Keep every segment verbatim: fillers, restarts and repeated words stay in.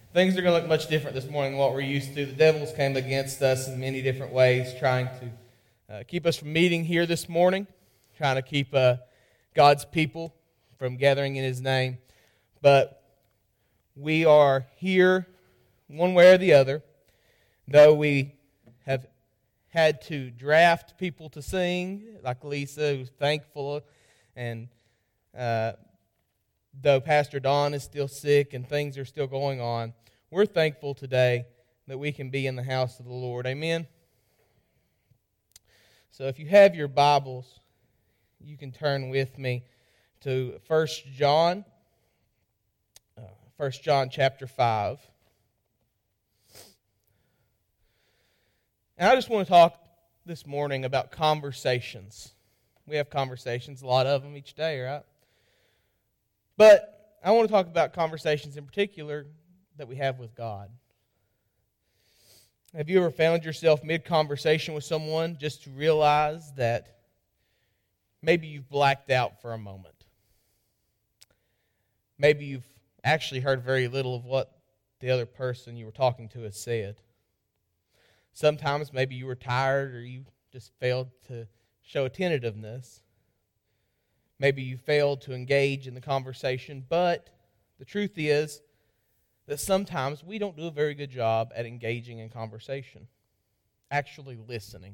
Things are going to look much different this morning than what we're used to. The devil's came against us in many different ways, trying to uh, keep us from meeting here this morning, trying to keep uh, God's people from gathering in His name. But we are here one way or the other, though we have had to draft people to sing, like Lisa, who's thankful, and uh, though Pastor Don is still sick and things are still going on, we're thankful today that we can be in the house of the Lord. Amen? So if you have your Bibles, you can turn with me to First John, uh, First John chapter five. And I just want to talk this morning about conversations. We have conversations, a lot of them each day, right? But I want to talk about conversations in particular that we have with God. Have you ever found yourself mid-conversation with someone just to realize that maybe you've blacked out for a moment? Maybe you've actually heard very little of what the other person you were talking to has said. Sometimes maybe you were tired or you just failed to show attentiveness. Maybe you failed to engage in the conversation, but the truth is that sometimes we don't do a very good job at engaging in conversation, actually listening.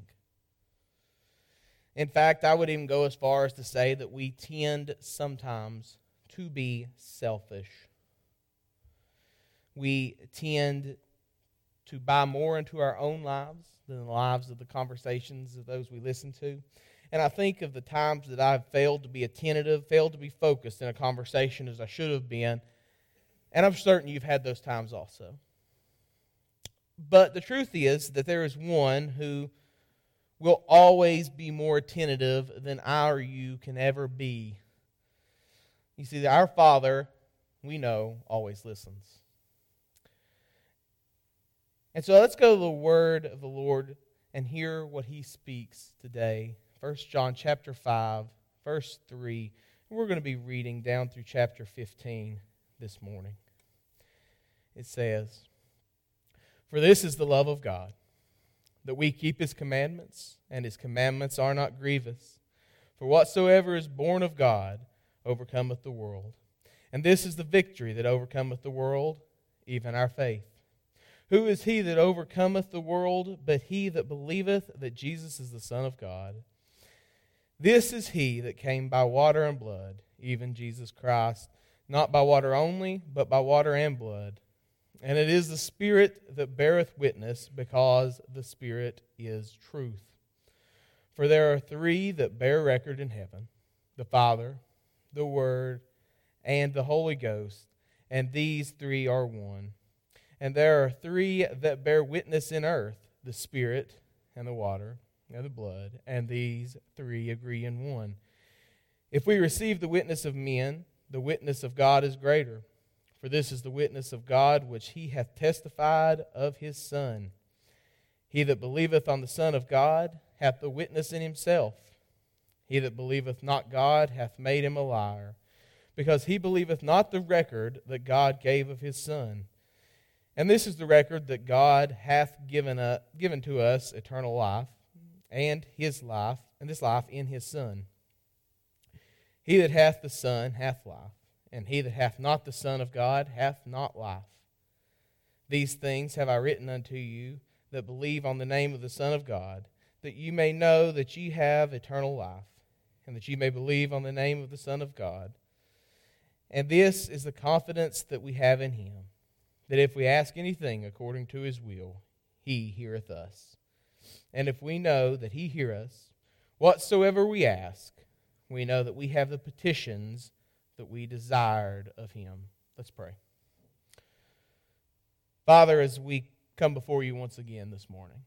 In fact, I would even go as far as to say that we tend sometimes to be selfish. We tend to buy more into our own lives than the lives of the conversations of those we listen to. And I think of the times that I've failed to be attentive, failed to be focused in a conversation as I should have been. And I'm certain you've had those times also. But the truth is that there is one who will always be more attentive than I or you can ever be. You see, our Father, we know, always listens. And so let's go to the word of the Lord and hear what He speaks today. First John chapter five, verse three. We're going to be reading down through chapter fifteen this morning. It says, "For this is the love of God, that we keep His commandments, and His commandments are not grievous. For whatsoever is born of God overcometh the world. And this is the victory that overcometh the world, even our faith. Who is he that overcometh the world, but he that believeth that Jesus is the Son of God? This is he that came by water and blood, even Jesus Christ, not by water only, but by water and blood. And it is the Spirit that beareth witness, because the Spirit is truth. For there are three that bear record in heaven, the Father, the Word, and the Holy Ghost, and these three are one. And there are three that bear witness in earth, the Spirit, and the water, and the blood, and these three agree in one. If we receive the witness of men, the witness of God is greater. For this is the witness of God which He hath testified of His Son. He that believeth on the Son of God hath the witness in himself. He that believeth not God hath made him a liar, because he believeth not the record that God gave of His Son. And this is the record that God hath given, uh, given to us eternal life, and His life, and this life in His Son. He that hath the Son hath life, and he that hath not the Son of God hath not life. These things have I written unto you that believe on the name of the Son of God, that you may know that ye have eternal life, and that ye may believe on the name of the Son of God. And this is the confidence that we have in Him, that if we ask anything according to His will, He heareth us. And if we know that He heareth us, whatsoever we ask, we know that we have the petitions that we desired of Him." Let's pray. Father, as we come before You once again this morning,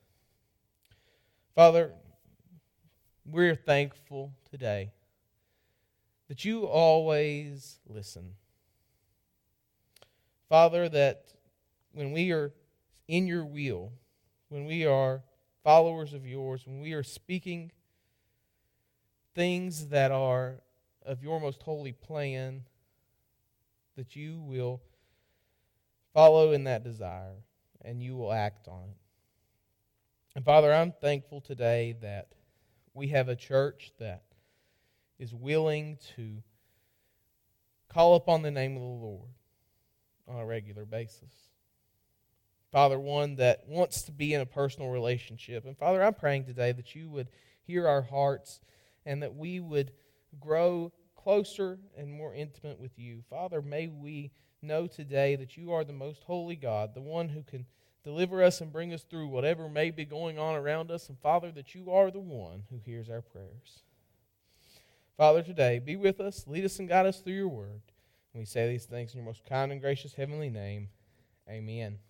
Father, we're thankful today that You always listen. Father, that when we are in Your will, when we are followers of Yours, when we are speaking things that are of Your most holy plan, that You will Follow in that desire, and you will act on it. And Father, I'm thankful today that we have a church that is willing to call upon the name of the Lord on a regular basis. Father, one that wants to be in a personal relationship. And Father, I'm praying today that you would hear our hearts and that we would grow closer and more intimate with you. Father, may we know today that you are the most holy God, the one who can deliver us and bring us through whatever may be going on around us. And Father, that you are the one who hears our prayers. Father, today, be with us, lead us and guide us through your word. And we say these things in your most kind and gracious heavenly name. Amen.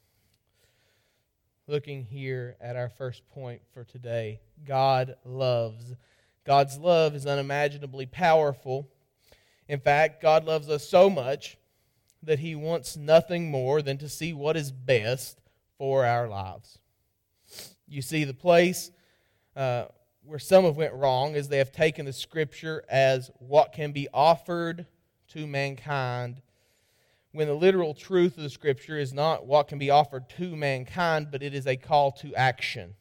Looking here at our first point for today, God loves. God's love is unimaginably powerful. In fact, God loves us so much that He wants nothing more than to see what is best for our lives. You see, the place uh, where some have went wrong is they have taken the Scripture as what can be offered to mankind, when the literal truth of the Scripture is not what can be offered to mankind, but it is a call to action.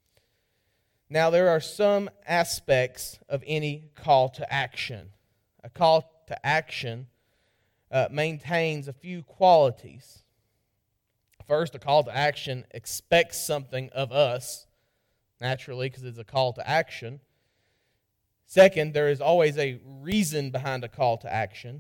Now, there are some aspects of any call to action. A call to action uh, maintains a few qualities. First, a call to action expects something of us, naturally, because it's a call to action. Second, there is always a reason behind a call to action.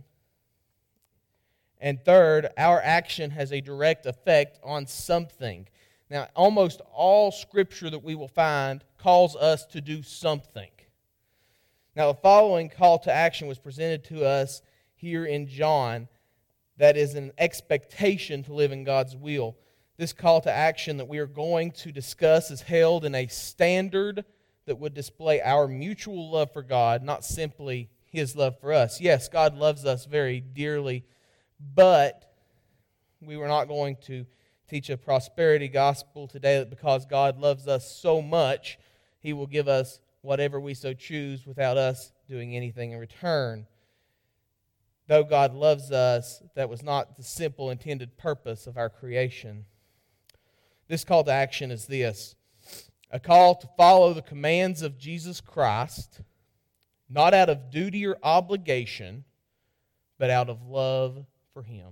And third, our action has a direct effect on something. Now, almost all Scripture that we will find calls us to do something. Now, the following call to action was presented to us here in John. That is an expectation to live in God's will. This call to action that we are going to discuss is held in a standard that would display our mutual love for God, not simply His love for us. Yes, God loves us very dearly, but we were not going to teach a prosperity gospel today that because God loves us so much, He will give us whatever we so choose without us doing anything in return. Though God loves us, that was not the simple intended purpose of our creation. This call to action is this: a call to follow the commands of Jesus Christ, not out of duty or obligation, but out of love for Him.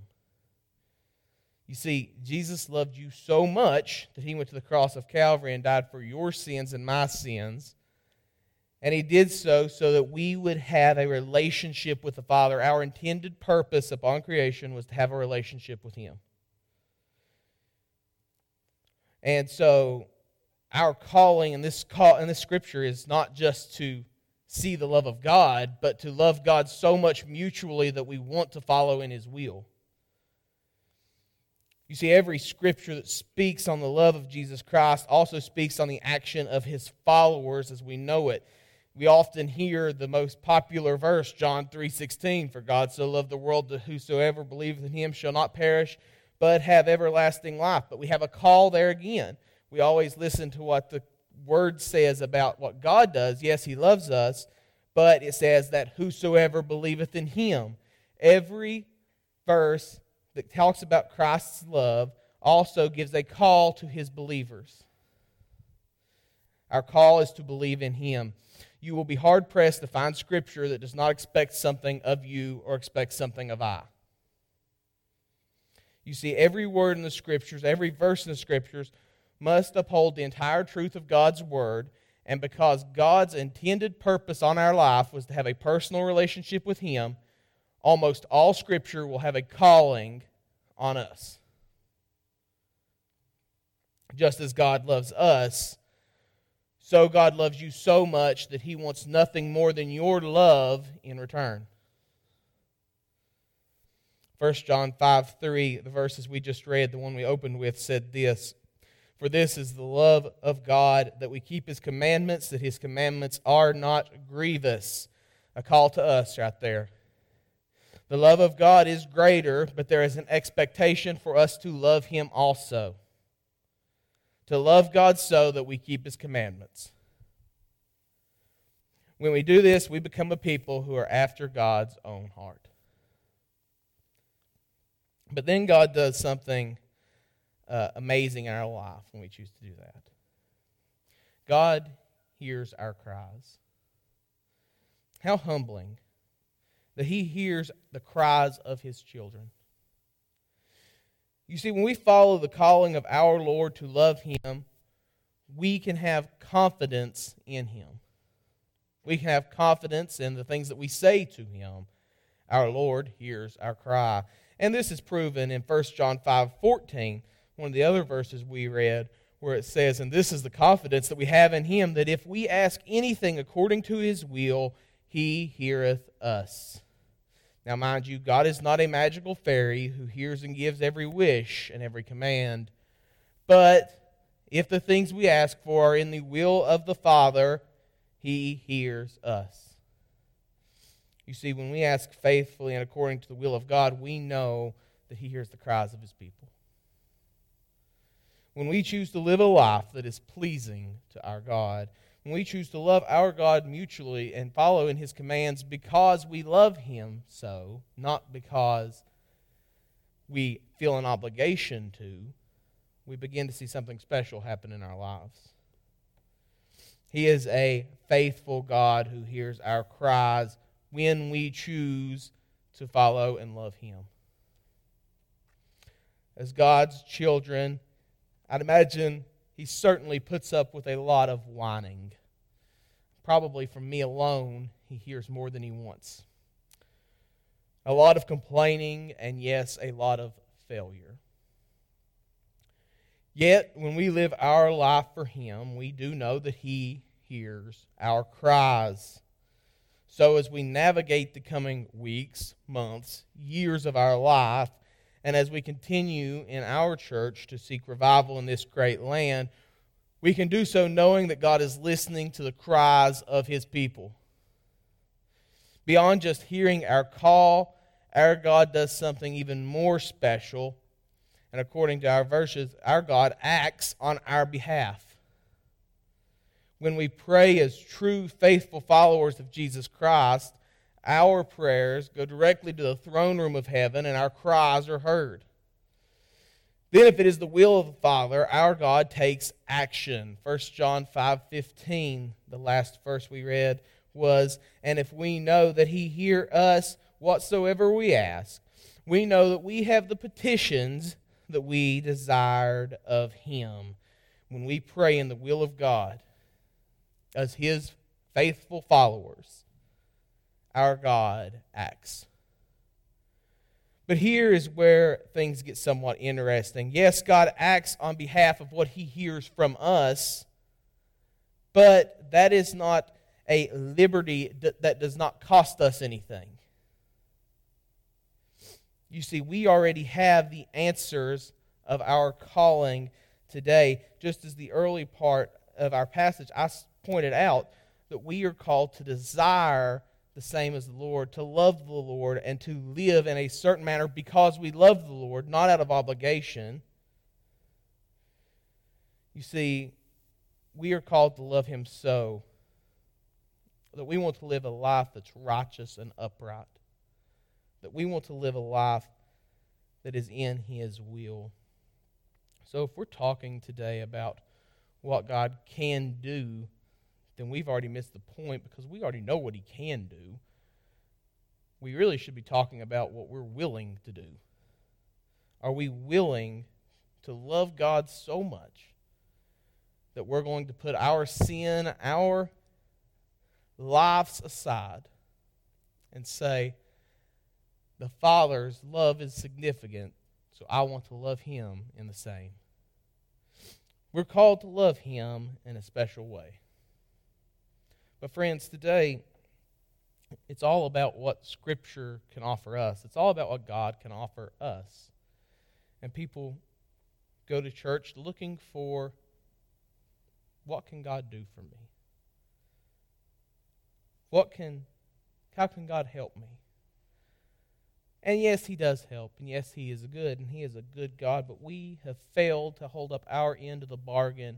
You see, Jesus loved you so much that He went to the cross of Calvary and died for your sins and my sins. And He did so so that we would have a relationship with the Father. Our intended purpose upon creation was to have a relationship with Him. And so our calling in this call in this Scripture is not just to see the love of God, but to love God so much mutually that we want to follow in His will. You see, every Scripture that speaks on the love of Jesus Christ also speaks on the action of His followers as we know it. We often hear the most popular verse, John three sixteen, "For God so loved the world that whosoever believeth in Him shall not perish, but have everlasting life." But we have a call there again. We always listen to what the Word says about what God does. Yes, He loves us, but it says that whosoever believeth in Him. Every verse that talks about Christ's love also gives a call to His believers. Our call is to believe in Him. You will be hard-pressed to find Scripture that does not expect something of you or expect something of I. You see, every word in the Scriptures, every verse in the Scriptures must uphold the entire truth of God's Word, and because God's intended purpose on our life was to have a personal relationship with Him, almost all Scripture will have a calling on us. Just as God loves us, so God loves you so much that He wants nothing more than your love in return. First John five three, the verses we just read, the one we opened with, said this: "For this is the love of God, that we keep His commandments, that His commandments are not grievous." A call to us right there. The love of God is greater, but there is an expectation for us to love Him also. To love God so that we keep His commandments. When we do this, we become a people who are after God's own heart. But then God does something uh, amazing in our life when we choose to do that. God hears our cries. How humbling that He hears the cries of His children. You see, when we follow the calling of our Lord to love Him, we can have confidence in Him. We can have confidence in the things that we say to Him. Our Lord hears our cry. And this is proven in First John five fourteen, one of the other verses we read, where it says, and this is the confidence that we have in Him, that if we ask anything according to His will, He heareth us. Now, mind you, God is not a magical fairy who hears and gives every wish and every command. But if the things we ask for are in the will of the Father, He hears us. You see, when we ask faithfully and according to the will of God, we know that He hears the cries of His people. When we choose to live a life that is pleasing to our God, when we choose to love our God mutually and follow in His commands because we love Him so, not because we feel an obligation to, we begin to see something special happen in our lives. He is a faithful God who hears our cries when we choose to follow and love Him. As God's children, I'd imagine He certainly puts up with a lot of whining. Probably from me alone, He hears more than He wants. A lot of complaining, and yes, a lot of failure. Yet, when we live our life for Him, we do know that He hears our cries. So as we navigate the coming weeks, months, years of our life, and as we continue in our church to seek revival in this great land, we can do so knowing that God is listening to the cries of His people. Beyond just hearing our call, our God does something even more special. And according to our verses, our God acts on our behalf. When we pray as true, faithful followers of Jesus Christ, our prayers go directly to the throne room of heaven and our cries are heard. Then if it is the will of the Father, our God takes action. First John five fifteen, the last verse we read, was, and if we know that He hear us whatsoever we ask, we know that we have the petitions that we desired of Him. When we pray in the will of God, as His faithful followers, our God acts. But here is where things get somewhat interesting. Yes, God acts on behalf of what He hears from us, but that is not a liberty that does not cost us anything. You see, we already have the answers of our calling today, just as the early part of our passage I pointed out, that we are called to desire the same as the Lord, to love the Lord, and to live in a certain manner because we love the Lord, not out of obligation. You see, we are called to love Him so that we want to live a life that's righteous and upright, that we want to live a life that is in His will. So if we're talking today about what God can do, then we've already missed the point because we already know what He can do. We really should be talking about what we're willing to do. Are we willing to love God so much that we're going to put our sin, our lives aside and say, the Father's love is significant, so I want to love Him in the same. We're called to love Him in a special way. But friends, today, it's all about what Scripture can offer us. It's all about what God can offer us. And people go to church looking for, what can God do for me? What can, how can God help me? And yes, He does help, and yes, He is good, and He is a good God, but we have failed to hold up our end of the bargain.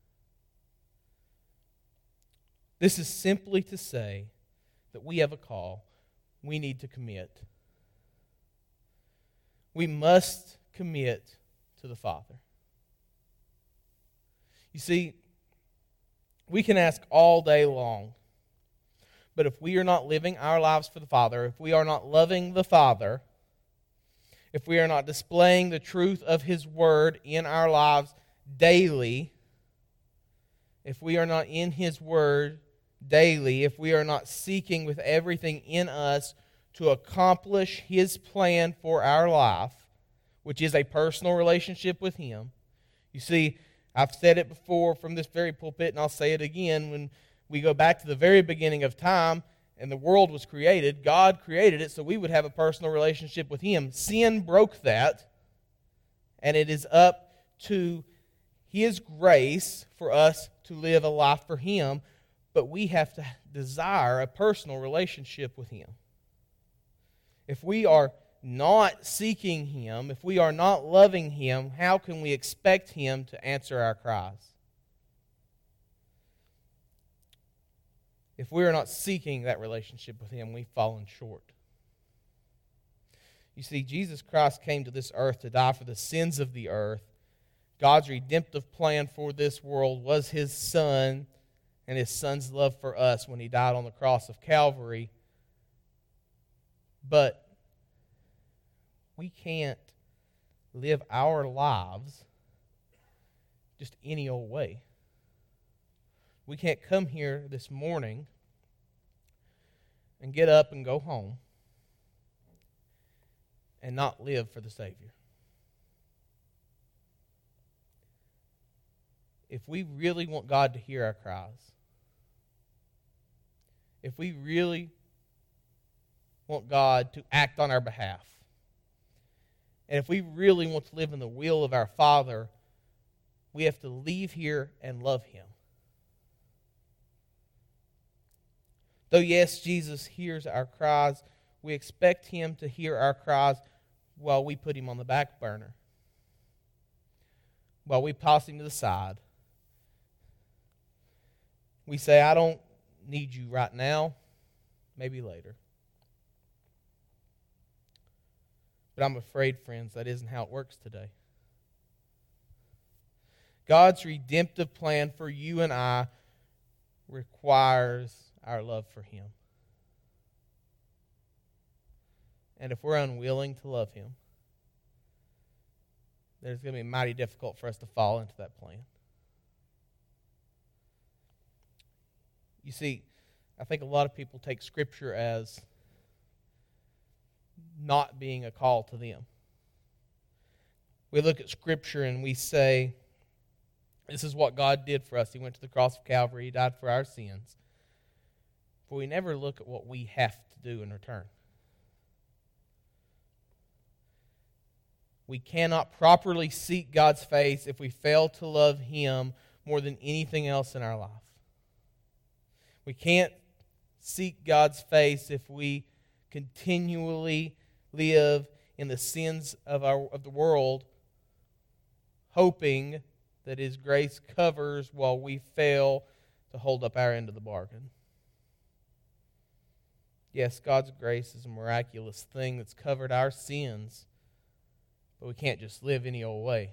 This is simply to say that we have a call. We need to commit. we must commit to the Father. You see, we can ask all day long, but if we are not living our lives for the Father, if we are not loving the Father, if we are not displaying the truth of His Word in our lives daily, if we are not in His Word daily, if we are not seeking with everything in us to accomplish His plan for our life, which is a personal relationship with Him. You see, I've said it before from this very pulpit, and I'll say it again. When we go back to the very beginning of time, and the world was created, God created it so we would have a personal relationship with Him. Sin broke that, and it is up to His grace for us to live a life for Him, but we have to desire a personal relationship with Him. If we are not seeking Him, if we are not loving Him, how can we expect Him to answer our cries? If we are not seeking that relationship with Him, we've fallen short. You see, Jesus Christ came to this earth to die for the sins of the earth. God's redemptive plan for this world was His Son and His Son's love for us when He died on the cross of Calvary. But we can't live our lives just any old way. We can't come here this morning and get up and go home and not live for the Savior. If we really want God to hear our cries, if we really want God to act on our behalf, and if we really want to live in the will of our Father, we have to leave here and love Him. Though, yes, Jesus hears our cries, we expect Him to hear our cries while we put Him on the back burner, while we toss Him to the side. We say, I don't need you right now, maybe later. But I'm afraid, friends, that isn't how it works today. God's redemptive plan for you and I requires our love for Him. And if we're unwilling to love Him, then it's going to be mighty difficult for us to fall into that plan. You see, I think a lot of people take Scripture as not being a call to them. We look at Scripture and we say, this is what God did for us. He went to the cross of Calvary. He died for our sins. But we never look at what we have to do in return. We cannot properly seek God's face if we fail to love Him more than anything else in our life. We can't seek God's face if we continually live in the sins of our of the world, hoping that His grace covers while we fail to hold up our end of the bargain. Yes, God's grace is a miraculous thing that's covered our sins, but we can't just live any old way.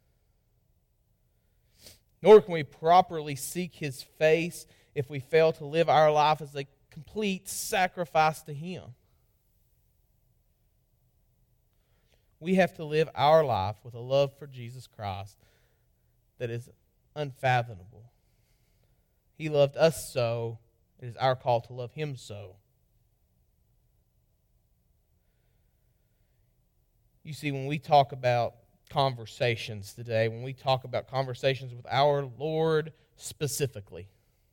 Nor can we properly seek His face if we fail to live our life as a complete sacrifice to Him. We have to live our life with a love for Jesus Christ that is unfathomable. He loved us so, it is our call to love Him so. You see, when we talk about conversations today, when we talk about conversations with our Lord specifically,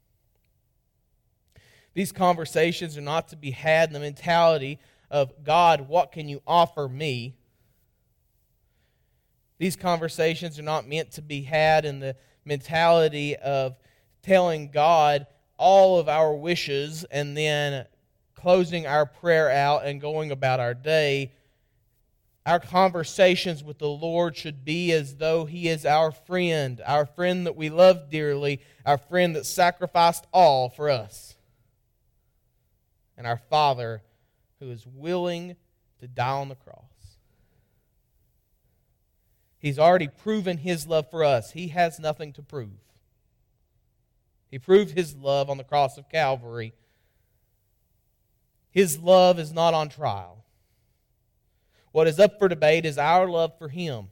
these conversations are not to be had in the mentality of, God, what can you offer me? These conversations are not meant to be had in the mentality of telling God all of our wishes and then closing our prayer out and going about our day. Our conversations with the Lord should be as though He is our friend, our friend that we love dearly, our friend that sacrificed all for us, and our Father who is willing to die on the cross. He's already proven His love for us. He has nothing to prove. He proved His love on the cross of Calvary. His love is not on trial. What is up for debate is our love for Him.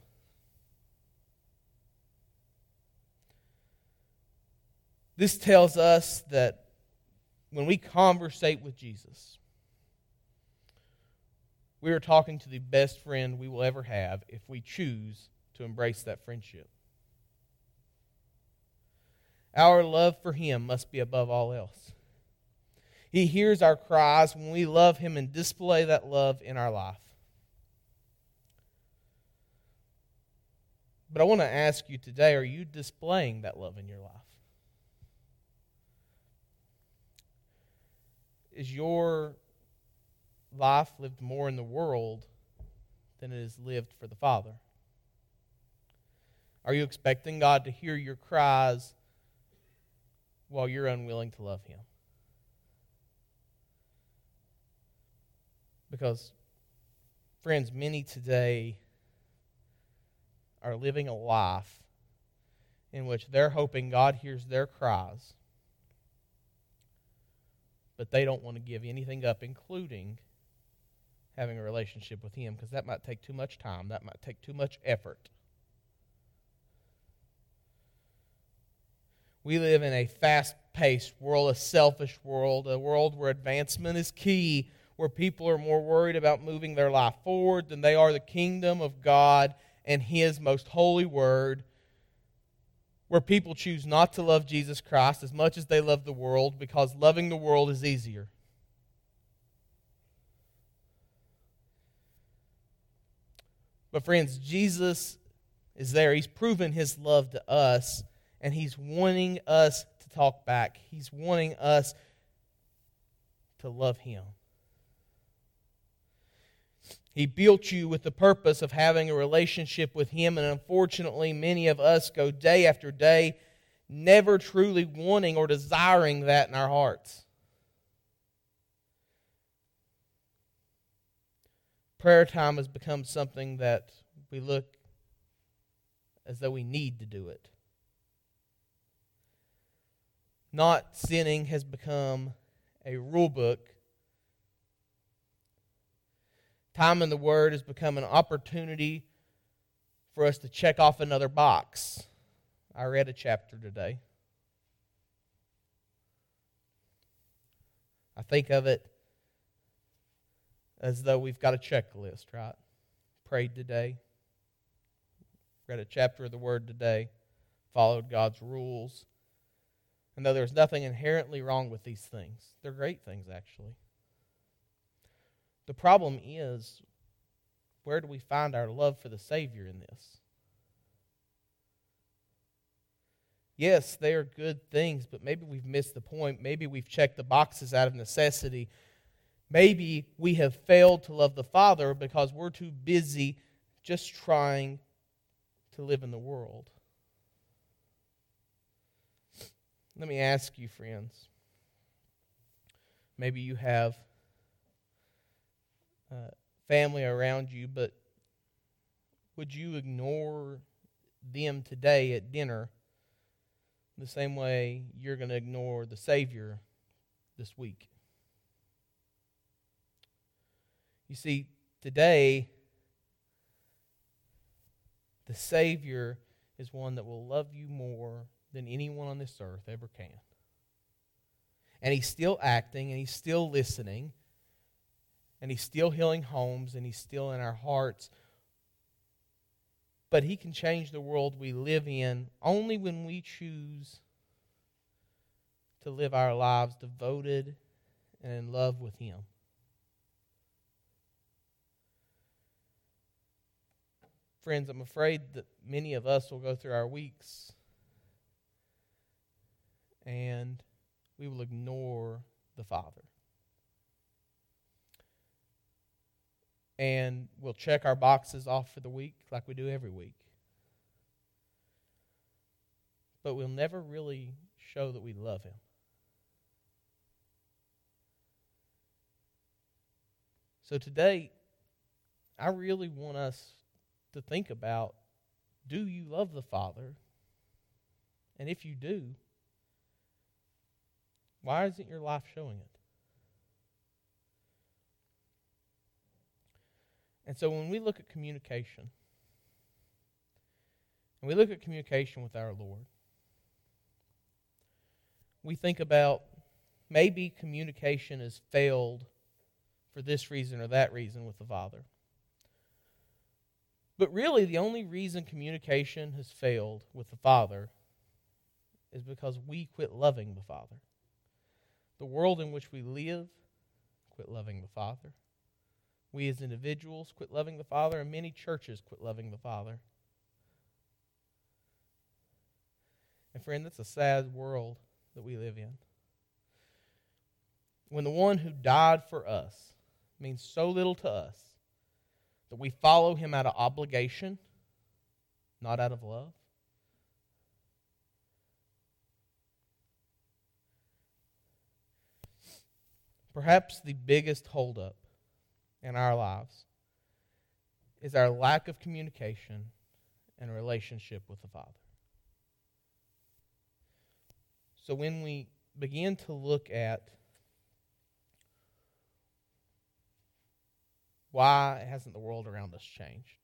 This tells us that when we conversate with Jesus, we are talking to the best friend we will ever have if we choose to embrace that friendship. Our love for Him must be above all else. He hears our cries when we love Him and display that love in our life. But I want to ask you today, are you displaying that love in your life? Is your life lived more in the world than it is lived for the Father? Are you expecting God to hear your cries while you're unwilling to love Him? Because, friends, many today are living a life in which they're hoping God hears their cries, but they don't want to give anything up, including having a relationship with Him, because that might take too much time, that might take too much effort. We live in a fast-paced world, a selfish world, a world where advancement is key, where people are more worried about moving their life forward than they are the kingdom of God and His most holy word, where people choose not to love Jesus Christ as much as they love the world because loving the world is easier. But friends, Jesus is there. He's proven His love to us, and He's wanting us to talk back. He's wanting us to love Him. He built you with the purpose of having a relationship with Him, and unfortunately, many of us go day after day never truly wanting or desiring that in our hearts. Prayer time has become something that we look as though we need to do it. Not sinning has become a rule book. Time in the Word has become an opportunity for us to check off another box. I read a chapter today. I think of it as though we've got a checklist, right? Prayed today, read a chapter of the Word today, followed God's rules. And though there's nothing inherently wrong with these things, they're great things actually. The problem is, where do we find our love for the Savior in this? Yes, they are good things, but maybe we've missed the point. Maybe we've checked the boxes out of necessity. Maybe we have failed to love the Father because we're too busy just trying to live in the world. Let me ask you, friends. Maybe you have uh, family around you, but would you ignore them today at dinner the same way you're going to ignore the Savior this week? You see, today, the Savior is one that will love you more than anyone on this earth ever can. And He's still acting, and He's still listening, and He's still healing homes, and He's still in our hearts. But He can change the world we live in only when we choose to live our lives devoted and in love with Him. Friends, I'm afraid that many of us will go through our weeks and we will ignore the Father. And we'll check our boxes off for the week like we do every week. But we'll never really show that we love Him. So today, I really want us to think about do you love the Father? And if you do, why isn't your life showing it? And so when we look at communication, and we look at communication with our Lord, we think about maybe communication has failed for this reason or that reason with the Father. But really, the only reason communication has failed with the Father is because we quit loving the Father. The world in which we live quit loving the Father. We as individuals quit loving the Father, and many churches quit loving the Father. And friend, that's a sad world that we live in. When the one who died for us means so little to us that we follow him out of obligation, not out of love. Perhaps the biggest holdup in our lives is our lack of communication and relationship with the Father. So when we begin to look at why hasn't the world around us changed?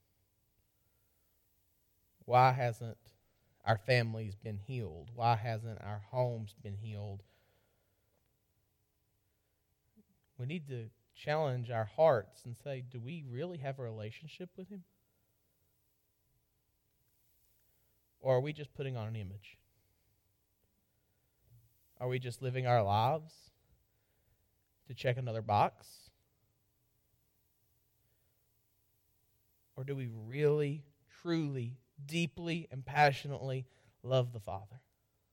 Why hasn't our families been healed? Why hasn't our homes been healed? We need to challenge our hearts and say, do we really have a relationship with Him? Or are we just putting on an image? Are we just living our lives to check another box? Or do we really, truly, deeply, and passionately love the Father?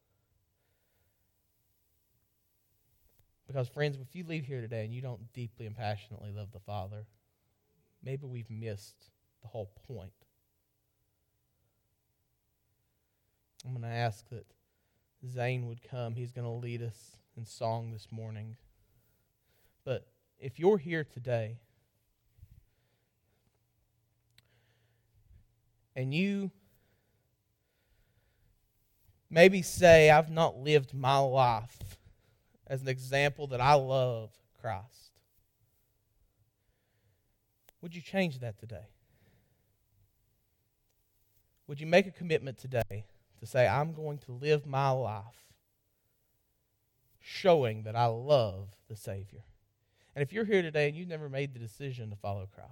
Because, friends, if you leave here today and you don't deeply and passionately love the Father, maybe we've missed the whole point. I'm going to ask that Zane would come. He's going to lead us in song this morning. But if you're here today and you maybe say, I've not lived my life as an example that I love Christ, would you change that today? Would you make a commitment today to say, I'm going to live my life showing that I love the Savior? And if you're here today and you've never made the decision to follow Christ,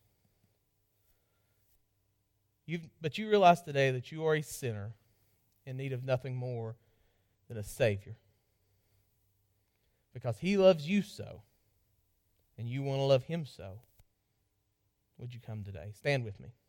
you've, but you realize today that you are a sinner in need of nothing more than a Savior, because He loves you so, and you want to love Him so, would you come today? Stand with me.